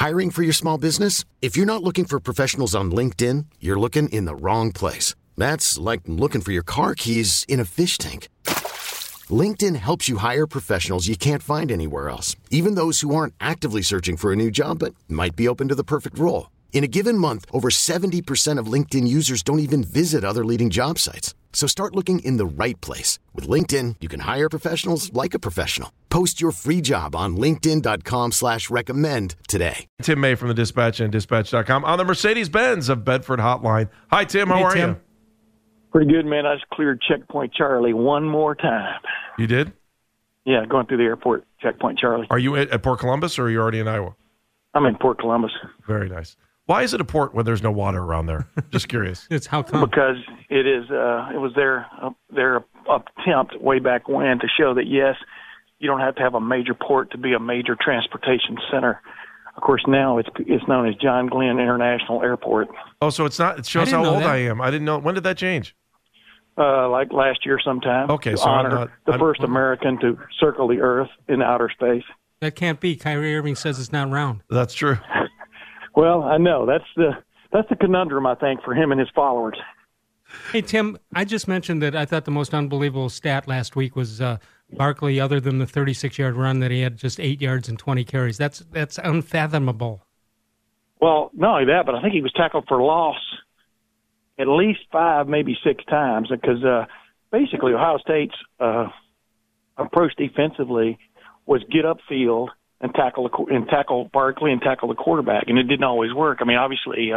Hiring for your small business? If you're not looking for professionals on LinkedIn, you're looking in the wrong place. That's like looking for your car keys in a fish tank. LinkedIn helps you hire professionals you can't find anywhere else, even those who aren't actively searching for a new job but might be open to the perfect role. In a given month, over 70% of LinkedIn users don't even visit other leading job sites. So start looking in the right place. With LinkedIn, you can hire professionals like a professional. Post your free job on linkedin.com/recommend today. Tim May from the Dispatch and Dispatch.com on the Mercedes-Benz of Bedford hotline. Hi, Tim. How are you? Pretty good, man. I just cleared Checkpoint Charlie one more time. You did? Yeah, going through the airport, Checkpoint Charlie. Are you at Port Columbus, or are you already in Iowa? I'm in Port Columbus. Very nice. Why is it a port when there's no water around there? Just curious. It's how come? Because it is. It was their attempt way back when to show that, yes, you don't have to have a major port to be a major transportation center. Of course, now it's known as John Glenn International Airport. Oh, so it's not. It shows how old I am. I didn't know. When did that change? Like last year sometime. Okay, to so honor the first American to circle the Earth in outer space. That can't be. Kyrie Irving says it's not round. That's true. Well, I know. That's the conundrum, I think, for him and his followers. Hey, Tim, I just mentioned that I thought the most unbelievable stat last week was Barkley, other than the 36-yard run, that he had just 8 yards and 20 carries. That's unfathomable. Well, not only that, but I think he was tackled for loss at least 5, maybe 6 times, because basically Ohio State's approach defensively was get upfield and tackle Barkley and tackle the quarterback, and it didn't always work. I mean, obviously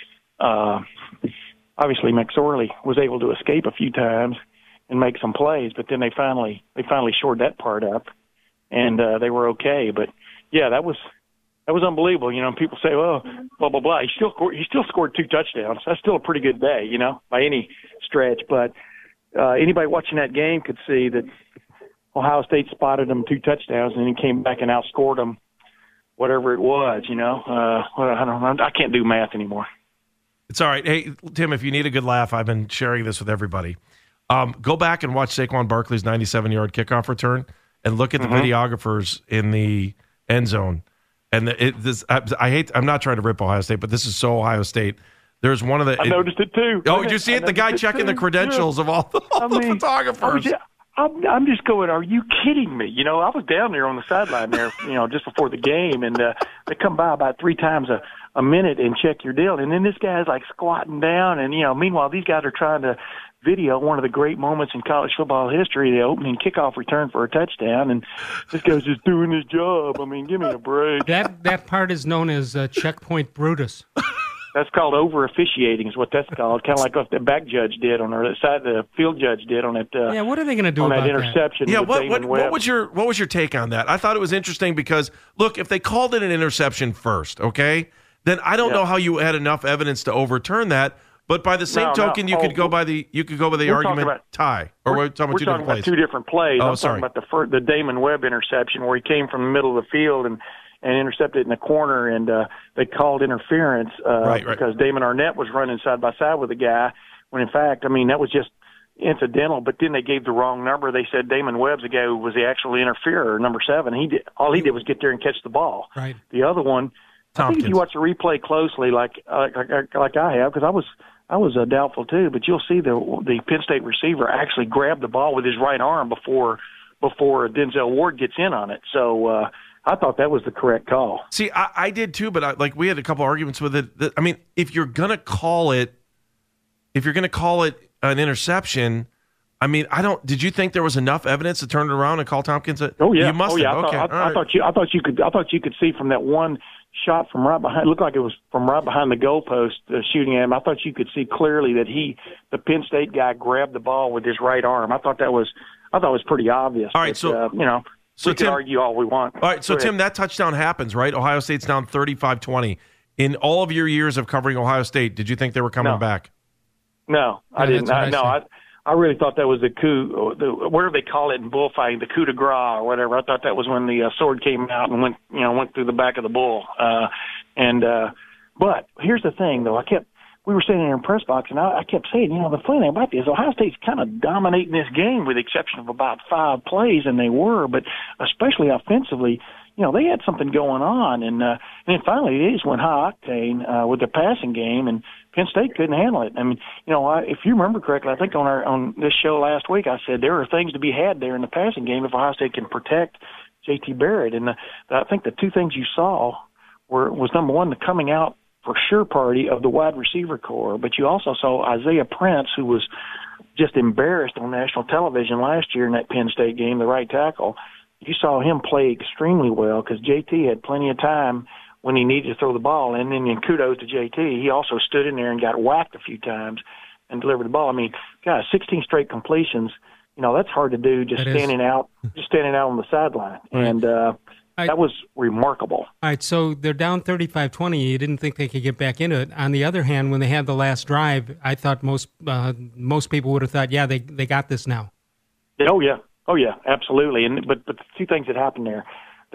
McSorley was able to escape a few times and make some plays, but then they finally shored that part up, and they were okay. But yeah, that was unbelievable. You know, people say, "Oh, blah blah blah." He still scored 2 touchdowns. That's still a pretty good day, you know, by any stretch. But anybody watching that game could see that Ohio State spotted him 2 touchdowns, and then he came back and outscored them, whatever it was. You know, I don't know. I can't do math anymore. It's all right. Hey, Tim, if you need a good laugh, I've been sharing this with everybody. Go back and watch Saquon Barkley's 97-yard kickoff return and look at the videographers in the end zone. And I'm not trying to rip Ohio State, but this is so Ohio State. There's one of the. I noticed it too. Oh, did you see it? The guy checking the credentials of all the photographers. I'm just going, are you kidding me? You know, I was down there on the sideline there, you know, just before the game, and they come by about 3 times a minute and check your deal. And then this guy's like squatting down, and, you know, meanwhile, these guys are trying to video one of the great moments in college football history, the opening kickoff return for a touchdown, and this guy's just doing his job. I mean, give me a break. That part is known as Checkpoint Brutus. That's called over-officiating is what that's called, kind of like what the back judge did on the side, the field judge did on it. Yeah, what are they going to do about that interception? Yeah, what was your take on that? I thought it was interesting because, look, if they called it an interception first, okay, then I don't know how you had enough evidence to overturn that. But by the same token, you could go by the argument tie, or we're talking about 2 different plays. I'm talking about the Damon Webb interception where he came from the middle of the field and intercepted in the corner, and they called interference because Damon Arnett was running side by side with the guy, when in fact, I mean, that was just incidental, but then they gave the wrong number. They said Damon Webb's the guy who was the actual interferer, number 7. All he did was get there and catch the ball. Right. The other one, I think if you watch the replay closely, like I have, because I was doubtful too, but you'll see the Penn State receiver actually grabbed the ball with his right arm before Denzel Ward gets in on it. So I thought that was the correct call. See, I did too, but we had a couple arguments with it. I mean, if you're gonna call it an interception, I mean, did you think there was enough evidence to turn it around and call Tompkins? Oh yeah, you must have. Okay. I thought you could see from that one shot from right behind. It looked like it was from right behind the goalpost shooting at him. I thought you could see clearly that the Penn State guy grabbed the ball with his right arm. I thought it was pretty obvious. All right, but, so we can argue all we want. All right, so Tim, that touchdown happens, right? Ohio State's down 35-20. In all of your years of covering Ohio State, did you think they were coming back? No, I didn't. I really thought that was the coup, whatever they call it in bullfighting, the coup de grace or whatever. I thought that was when the sword came out and went through the back of the bull. But here's the thing, though. We were sitting there in press box, and I kept saying, the funny thing about this, Ohio State's kind of dominating this game with the exception of about 5 plays, and they were, but especially offensively, they had something going on. And then finally they just went high octane with their passing game, and Penn State couldn't handle it. I mean, if you remember correctly, I think on this show last week I said there are things to be had there in the passing game if Ohio State can protect J.T. Barrett. And I think the two things you saw was, number one, the coming out for sure party of the wide receiver core, but you also saw Isaiah Prince, who was just embarrassed on national television last year in that Penn State game, the right tackle. You saw him play extremely well because JT had plenty of time when he needed to throw the ball. And then kudos to JT, he also stood in there and got whacked a few times and delivered the ball. I mean, guys, 16 straight completions, that's hard to do just standing out on the sideline. Right. And that was remarkable. All right, so they're down 35-20. You didn't think they could get back into it. On the other hand, when they had the last drive, I thought most people would have thought, yeah, they got this now. Oh yeah, absolutely. But the two things that happened there,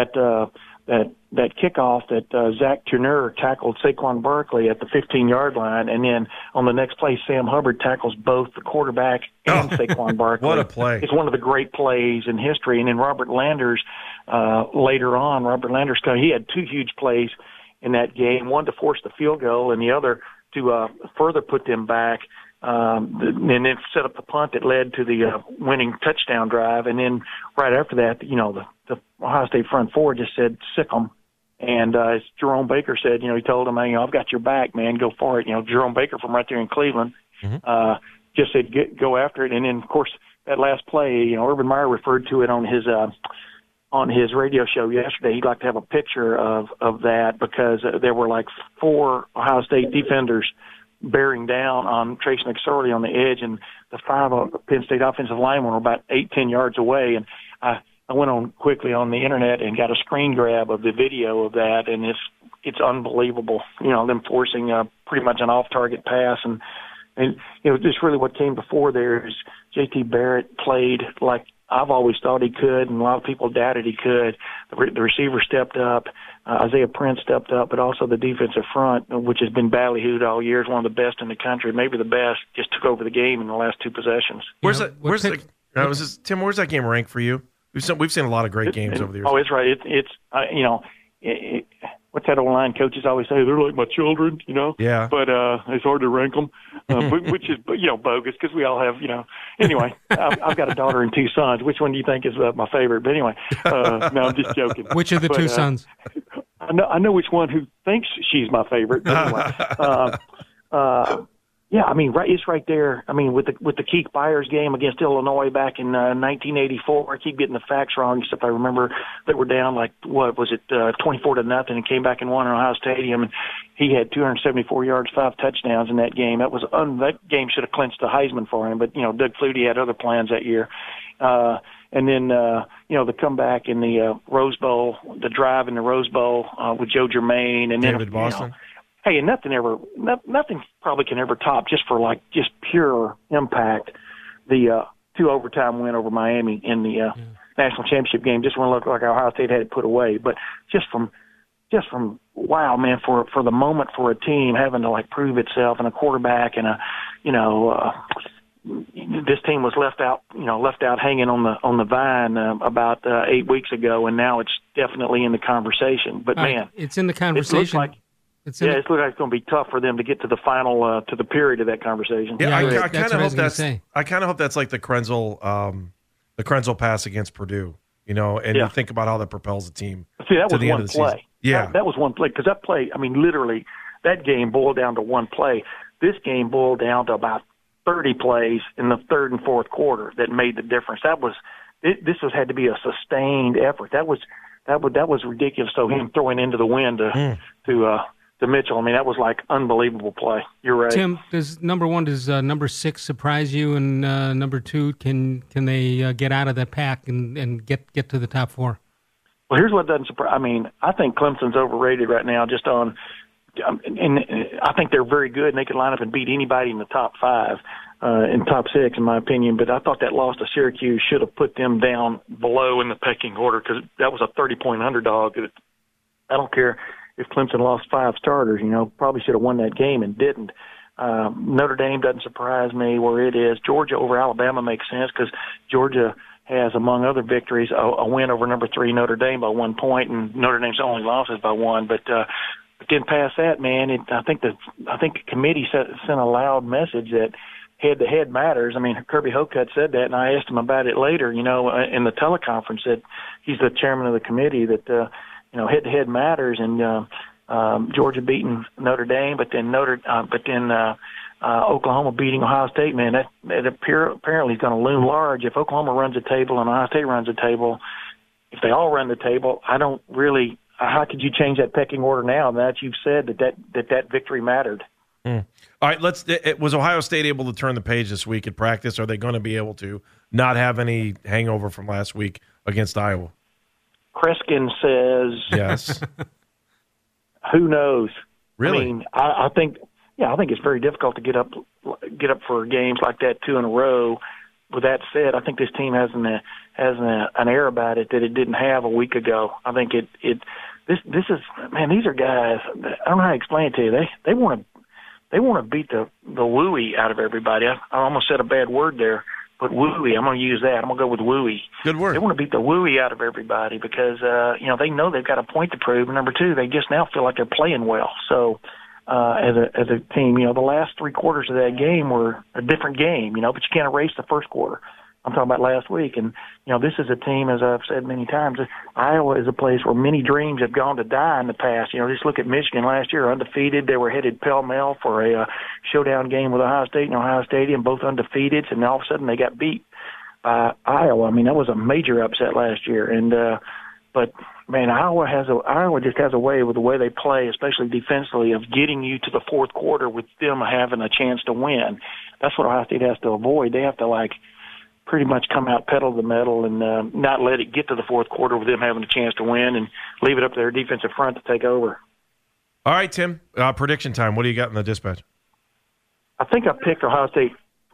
that kickoff that Zach Turner tackled Saquon Barkley at the 15-yard line, and then on the next play, Sam Hubbard tackles both the quarterback and Saquon Barkley. What a play. It's one of the great plays in history. And then Robert Landers, later on, he had two huge plays in that game, one to force the field goal and the other to further put them back, and then set up the punt that led to the winning touchdown drive. And then right after that, the Ohio State front four just said, sick 'em. And as Jerome Baker said, he told him, I've got your back, man, go for it. Jerome Baker from right there in Cleveland just said, go after it. And then, of course, that last play, Urban Meyer referred to it on his radio show yesterday. He'd like to have a picture of that because there were like 4 Ohio State defenders bearing down on Trace McSorley on the edge, and the 5 Penn State offensive linemen were about 8-10 yards away. And I went on quickly on the internet and got a screen grab of the video of that, and it's unbelievable. Them forcing pretty much an off-target pass, and just really what came before there is J.T. Barrett played like I've always thought he could, and a lot of people doubted he could. The receiver stepped up, Isaiah Prince stepped up, but also the defensive front, which has been ballyhooed all year, is one of the best in the country, maybe the best, just took over the game in the last 2 possessions. Tim, where's that game ranked for you? We've seen a lot of great games over the years. Oh, it's right. What's that old line coaches always say? They're like my children, Yeah. But it's hard to rank them, which is bogus because we all have, Anyway, I've got a daughter and 2 sons. Which one do you think is my favorite? But anyway, no, I'm just joking. Which of the 2 sons? I know which one who thinks she's my favorite. But anyway, yeah, it's right there. with the Keith Byers game against Illinois back in 1984. I keep getting the facts wrong, except I remember they were down 24-0, and came back and won in Ohio Stadium. And he had 274 yards, 5 touchdowns in that game. That game should have clinched the Heisman for him, but Doug Flutie had other plans that year. And then the comeback in the Rose Bowl, the drive in the Rose Bowl with Joe Germain, and David Boston. Hey, and nothing probably can ever top just for just pure impact the 2 overtime win over Miami in the national championship game. Just when it looked like Ohio State had it put away, but just from wow, man, for the moment for a team having to prove itself and a quarterback and this team was left out hanging on the vine about 8 weeks ago, and now it's definitely in the conversation. But man, it's in the conversation. It looks like it's going to be tough for them to get to the final, to the period of that conversation. Yeah, I kind of hope that's like the Krenzel pass against Purdue, and you think about how that propels a team. See, that to was the one end of the play. Season. Yeah, that was one play because that play. Literally, that game boiled down to one play. This game boiled down to about 30 plays in the 3rd and 4th quarter that made the difference. This had to be a sustained effort. That was ridiculous. So him throwing into the wind to Mitchell. That was unbelievable play. You're right. Tim, does number 6 surprise you? And number 2, can they get out of that pack and get to the top 4? Well, here's what doesn't surprise. I think Clemson's overrated right now. And I think they're very good, and they could line up and beat anybody in the top 5, in top 6, in my opinion. But I thought that loss to Syracuse should have put them down below in the pecking order because that was a 30-point underdog. I don't care if Clemson lost 5 starters, probably should have won that game and didn't. Notre Dame doesn't surprise me where it is. Georgia over Alabama makes sense because Georgia has, among other victories, a win over number 3 Notre Dame by 1 point, and Notre Dame's only losses by 1. But then past that, man, I think the committee sent a loud message that head-to-head matters. I mean, Kirby Hocutt said that, and I asked him about it later, in the teleconference, that he's the chairman of the committee, that, head-to-head matters, and Georgia beating Notre Dame, but then Oklahoma beating Ohio State, man, that apparently is going to loom large. If Oklahoma runs the table and Ohio State runs the table, if they all run the table, how could you change that pecking order now that you've said that victory mattered? All right, was Ohio State able to turn the page this week at practice? Are they going to be able to not have any hangover from last week against Iowa? Kreskin says yes. Who knows? Really? I mean, I think it's very difficult to get up for games like that 2 in a row. With that said, I think this team has an air about it that it didn't have a week ago. I think this is, man, these are guys, I don't know how to explain it to you. They want to beat the wooey out of everybody. I almost said a bad word there, but wooey, I'm going to use that. I'm going to go with wooey. Good word. They want to beat the wooey out of everybody because, they know they've got a point to prove. And number 2, they just now feel like they're playing well. So, as a team, the last 3 quarters of that game were a different game, but you can't erase the first quarter. I'm talking about last week. And, this is a team, as I've said many times, Iowa is a place where many dreams have gone to die in the past. Just look at Michigan last year, undefeated. They were headed pell-mell for a showdown game with Ohio State in Ohio Stadium, both undefeated, and all of a sudden they got beat by Iowa. I mean, that was a major upset last year. And, but man, Iowa just has a way with the way they play, especially defensively, of getting you to the fourth quarter with them having a chance to win. That's what Ohio State has to avoid. They have to pretty much come out pedal to the metal and not let it get to the fourth quarter with them having a chance to win and leave it up to their defensive front to take over. All right, Tim. Prediction time. What do you got in the dispatch? I think I picked Ohio State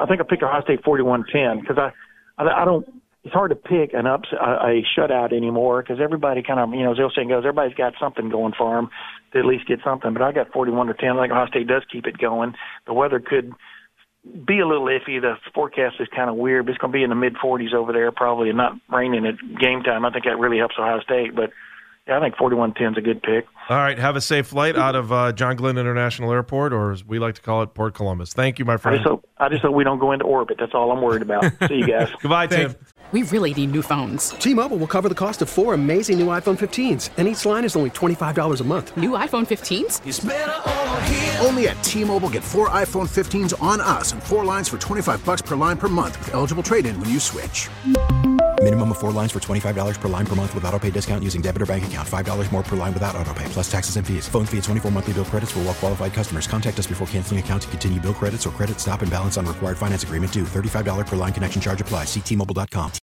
41-10 because I don't. It's hard to pick a shutout anymore because everybody kind of, as the saying goes, everybody's got something going for them to at least get something. But I got 41-10. I think Ohio State does keep it going. The weather could be a little iffy. The forecast is kind of weird, but it's going to be in the mid-40s over there probably and not raining at game time. I think that really helps Ohio State. But, yeah, I think 41-10 is a good pick. All right. Have a safe flight out of John Glenn International Airport, or as we like to call it, Port Columbus. Thank you, my friend. I just hope we don't go into orbit. That's all I'm worried about. See you guys. Goodbye, Tim. We really need new phones. T-Mobile will cover the cost of 4 amazing new iPhone 15s, and each line is only $25 a month. New iPhone 15s? It's better over here. Only at T-Mobile, get 4 iPhone 15s on us and 4 lines for $25 per line per month with eligible trade-in when you switch. Minimum of 4 lines for $25 per line per month with autopay discount using debit or bank account. $5 more per line without autopay, plus taxes and fees. Phone fee at 24 monthly bill credits for well-qualified customers. Contact us before canceling account to continue bill credits or credit stop and balance on required finance agreement due. $35 per line connection charge applies. See T-Mobile.com.